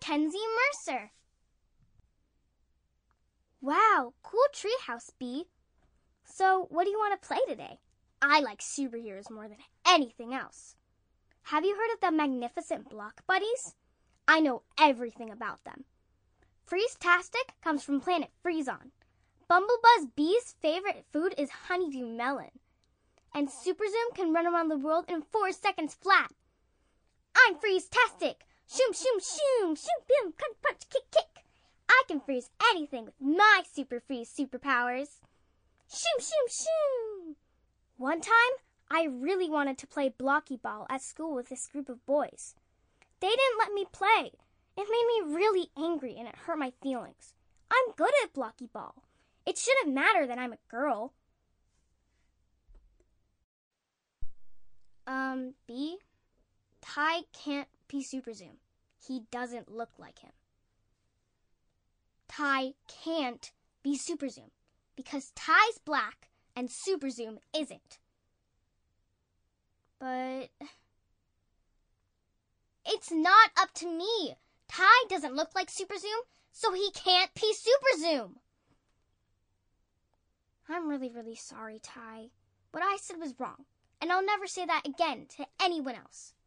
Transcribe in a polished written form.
Mackenzie Mercer. Wow, cool treehouse, Bee. So, what do you want to play today? I like superheroes more than anything else. Have you heard of the Magnificent Block Buddies? I know everything about them. Freeze-tastic comes from planet Freezon. Bumblebuzz Bee's favorite food is honeydew melon. And Super Zoom can run around the world in 4 seconds flat. I'm Freeze-tastic! Shoom, shoom, shoom! Shoom, boom, punch, punch, kick, kick! I can freeze anything with my Super Freeze superpowers. Shoom, shoom, shoom! One time, I really wanted to play blocky ball at school with this group of boys. They didn't let me play. It made me really angry and it hurt my feelings. I'm good at blocky ball. It shouldn't matter that I'm a girl. B? Ty can't be Super Zoom. He doesn't look like him. Ty can't be Super Zoom because Ty's black and Super Zoom isn't. But it's not up to me. Ty doesn't look like Super Zoom, so he can't be Super Zoom. I'm really, really sorry, Ty. What I said was wrong, and I'll never say that again to anyone else.